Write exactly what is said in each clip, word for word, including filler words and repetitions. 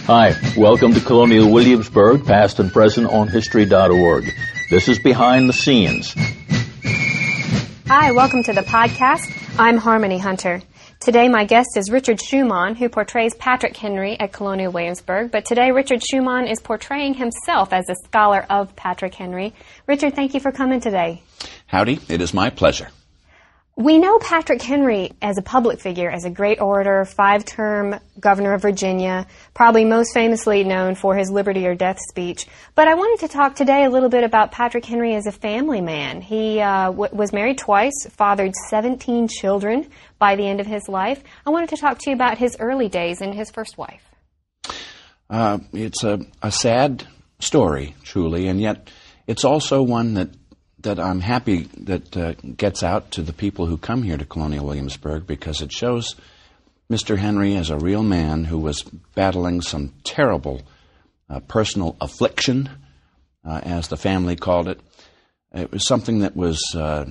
Hi, welcome to Colonial Williamsburg, past and present on history dot org. This is Behind the Scenes. Hi, welcome to the podcast. I'm Harmony Hunter. Today my guest is Richard Schumann, who portrays Patrick Henry at Colonial Williamsburg. But today Richard Schumann is portraying himself as a scholar of Patrick Henry. Richard, thank you for coming today. Howdy, it is my pleasure. We know Patrick Henry as a public figure, as a great orator, five-term governor of Virginia, probably most famously known for his Liberty or Death speech. But I wanted to talk today a little bit about Patrick Henry as a family man. He uh, w- was married twice, fathered seventeen children by the end of his life. I wanted to talk to you about his early days and his first wife. Uh, it's a, a sad story, truly, and yet it's also one that that I'm happy that uh, gets out to the people who come here to Colonial Williamsburg, because it shows Mister Henry as a real man who was battling some terrible uh, personal affliction, uh, as the family called it. It was something that was uh,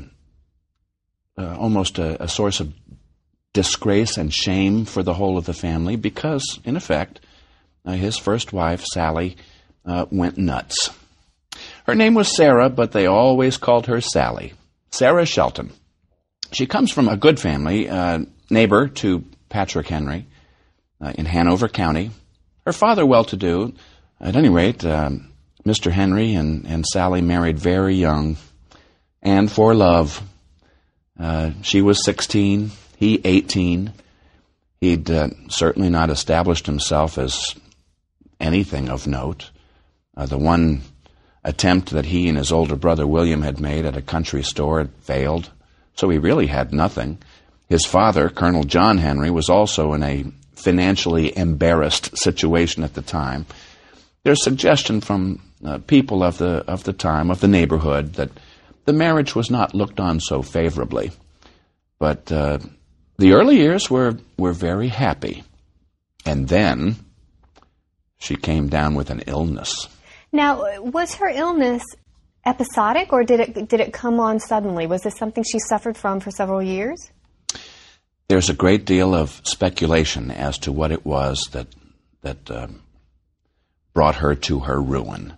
uh, almost a, a source of disgrace and shame for the whole of the family, because, in effect, uh, his first wife, Sally, uh, went nuts. Her name was Sarah, but they always called her Sally. Sarah Shelton. She comes from a good family, uh, neighbor to Patrick Henry, uh, in Hanover County. Her father well-to-do. At any rate, um, Mister Henry and, and Sally married very young, and for love. Uh, she was sixteen, he eighteen. He'd uh, certainly not established himself as anything of note. Uh, the one attempt that he and his older brother William had made at a country store had failed, so he really had nothing. His father, Colonel John Henry, was also in a financially embarrassed situation at the time. There's suggestion from uh, people of the of the time, of the neighborhood, that the marriage was not looked on so favorably. But uh, the early years were, were very happy. And then she came down with an illness. Now, was her illness episodic, or did it did it come on suddenly? Was this something she suffered from for several years? There's a great deal of speculation as to what it was that that um, brought her to her ruin.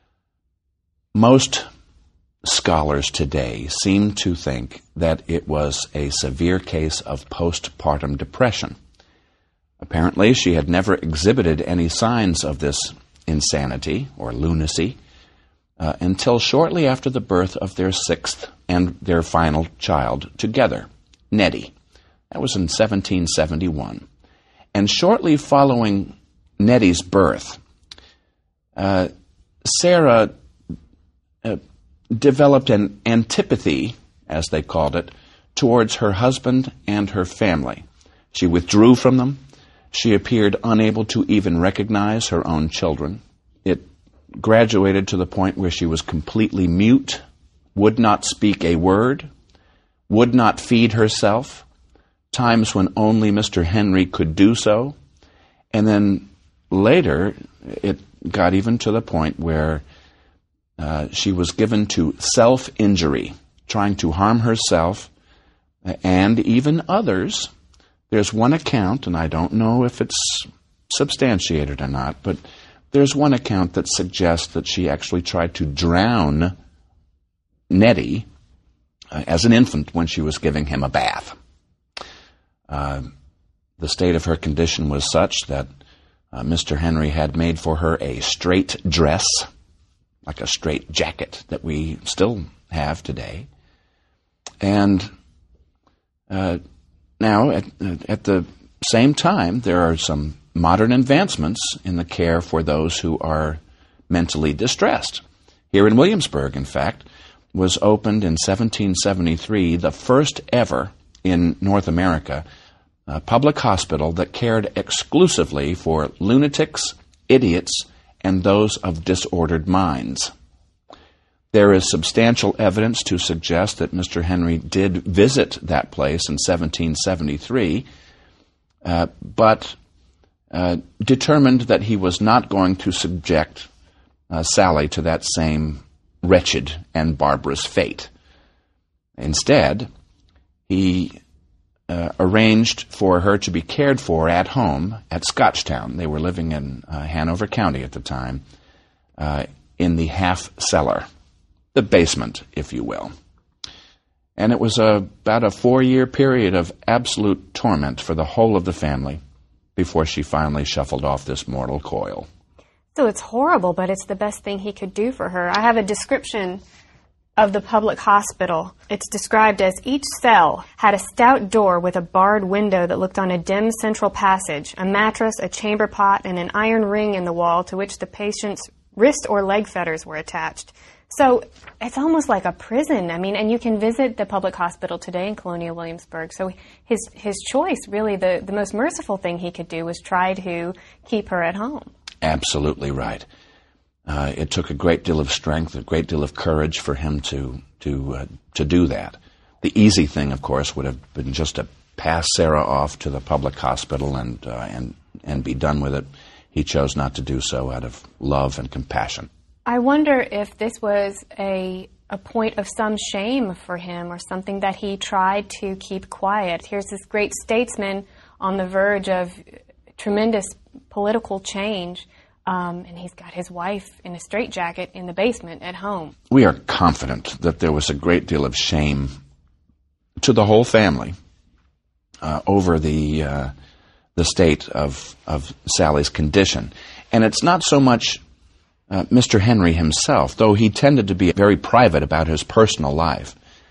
Most scholars today seem to think that it was a severe case of postpartum depression. Apparently, she had never exhibited any signs of this insanity or lunacy uh, until shortly after the birth of their sixth and their final child together, Nettie. That was in seventeen seventy-one. And shortly following Nettie's birth, uh, Sarah uh, developed an antipathy, as they called it, towards her husband and her family. She withdrew from them. She appeared unable to even recognize her own children. It graduated to the point where she was completely mute, would not speak a word, would not feed herself, times when only Mister Henry could do so. And then later, it got even to the point where uh, she was given to self-injury, trying to harm herself and even others. There's one account, and I don't know if it's substantiated or not, but there's one account that suggests that she actually tried to drown Nettie uh, as an infant when she was giving him a bath. Uh, the state of her condition was such that uh, Mister Henry had made for her a straight dress, like a straight jacket that we still have today. And uh, Now, at, at the same time, there are some modern advancements in the care for those who are mentally distressed. Here in Williamsburg, in fact, was opened in seventeen seventy-three the first ever in North America a public hospital that cared exclusively for lunatics, idiots, and those of disordered minds. There is substantial evidence to suggest that Mister Henry did visit that place in seventeen seventy-three, uh, but uh, determined that he was not going to subject uh, Sally to that same wretched and barbarous fate. Instead, he uh, arranged for her to be cared for at home at Scotchtown. They were living in uh, Hanover County at the time, uh, in the half cellar, the basement, if you will. And it was a, about a four-year period of absolute torment for the whole of the family before she finally shuffled off this mortal coil. So it's horrible, but it's the best thing he could do for her. I have a description of the public hospital. It's described as each cell had a stout door with a barred window that looked on a dim central passage, a mattress, a chamber pot, and an iron ring in the wall to which the patient's wrist or leg fetters were attached. So it's almost like a prison. I mean, and you can visit the public hospital today in Colonial Williamsburg. So his his choice, really, the, the most merciful thing he could do was try to keep her at home. Absolutely right. Uh, it took a great deal of strength, a great deal of courage for him to to uh, to do that. The easy thing, of course, would have been just to pass Sarah off to the public hospital and uh, and and be done with it. He chose not to do so out of love and compassion. I wonder if this was a a point of some shame for him, or something that he tried to keep quiet. Here's this great statesman on the verge of tremendous political change, um, and he's got his wife in a straitjacket in the basement at home. We are confident that there was a great deal of shame to the whole family uh, over the uh, the state of of Sally's condition, and it's not so much Uh, Mister Henry himself, though he tended to be very private about his personal life.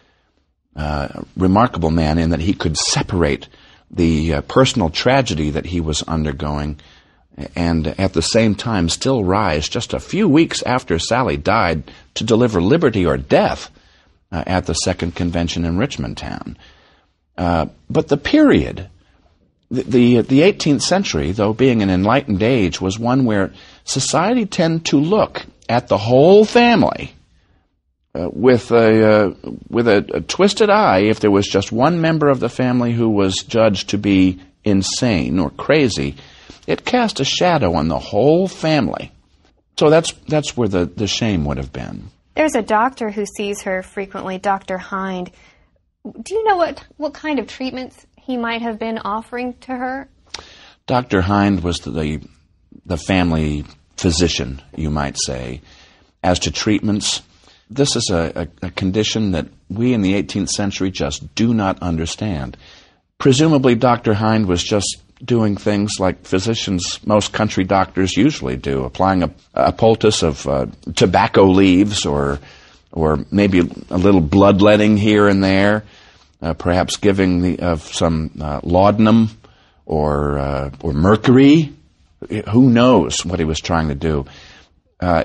Uh, a remarkable man in that he could separate the uh, personal tragedy that he was undergoing and at the same time still rise just a few weeks after Sally died to deliver liberty or death uh, at the Second Convention in Richmond Town. Uh, but the period, the, the, the eighteenth century, though being an enlightened age, was one where society tended to look at the whole family uh, with a uh, with a, a twisted eye if there was just one member of the family who was judged to be insane or crazy. It cast a shadow on the whole family. So that's that's where the, the shame would have been. There's a doctor who sees her frequently, Doctor Hind. Do you know what, what kind of treatments he might have been offering to her? Doctor Hind was the the family physician, you might say. As to treatments, this is a, a, a condition that we in the eighteenth century just do not understand. Presumably, Doctor Hind was just doing things like physicians, most country doctors usually do, applying a, a poultice of uh, tobacco leaves or or maybe a little bloodletting here and there, uh, perhaps giving the, of some uh, laudanum or uh, or mercury. Who knows what he was trying to do? Uh,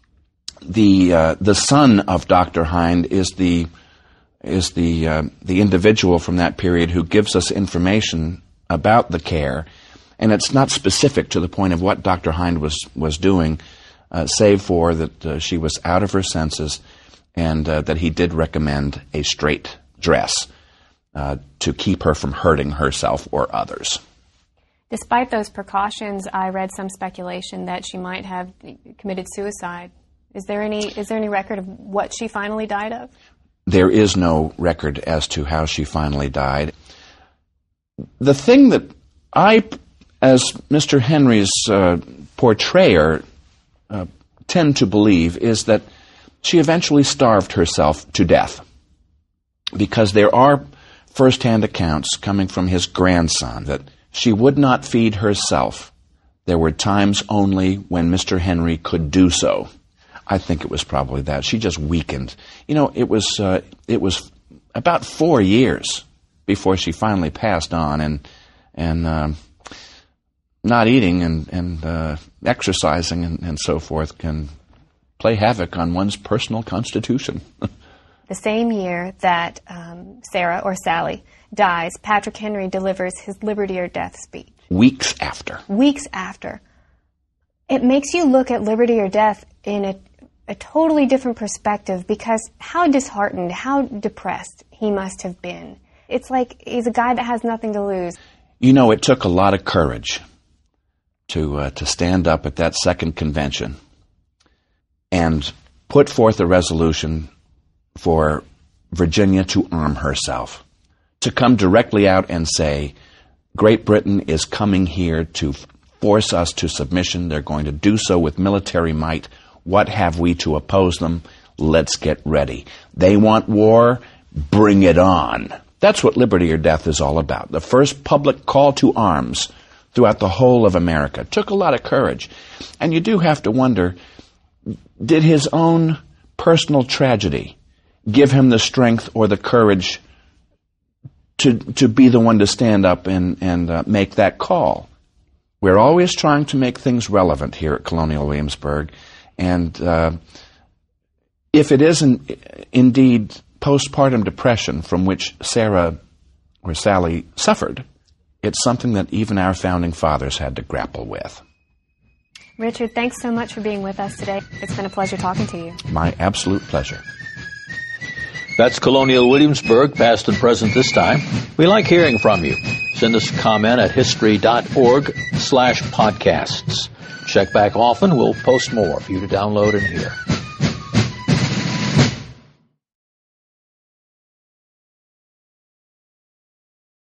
the uh, the son of Doctor Hind is the is the uh, the individual from that period who gives us information about the care, and it's not specific to the point of what Doctor Hind was was doing, uh, save for that uh, she was out of her senses, and uh, that he did recommend a straight dress uh, to keep her from hurting herself or others. Despite those precautions, I read some speculation that she might have committed suicide. Is there any is there any record of what she finally died of? There is no record as to how she finally died. The thing that I, as Mister Henry's uh, portrayer, uh, tend to believe is that she eventually starved herself to death, because there are first-hand accounts coming from his grandson that she would not feed herself. There were times only when Mister Henry could do so. I think it was probably that. She just weakened. You know, it was uh, it was about four years before she finally passed on, and and uh, not eating and, and uh, exercising and, and so forth can play havoc on one's personal constitution. The same year that um, Sarah, or Sally, dies, Patrick Henry delivers his liberty or death speech. Weeks after. Weeks after. It makes you look at liberty or death in a, a totally different perspective, because how disheartened, how depressed he must have been. It's like he's a guy that has nothing to lose. You know, it took a lot of courage to uh, to stand up at that second convention and put forth a resolution for Virginia to arm herself, to come directly out and say, Great Britain is coming here to force us to submission. They're going to do so with military might. What have we to oppose them? Let's get ready. They want war. Bring it on. That's what Liberty or Death is all about. The first public call to arms throughout the whole of America. It took a lot of courage. And you do have to wonder, did his own personal tragedy give him the strength or the courage to to be the one to stand up and, and uh, make that call? We're always trying to make things relevant here at Colonial Williamsburg. And uh, if it isn't indeed postpartum depression from which Sarah or Sally suffered, it's something that even our founding fathers had to grapple with. Richard, thanks so much for being with us today. It's been a pleasure talking to you. My absolute pleasure. That's Colonial Williamsburg, past and present this time. We like hearing from you. Send us a comment at history.org slash podcasts. Check back often. We'll post more for you to download and hear.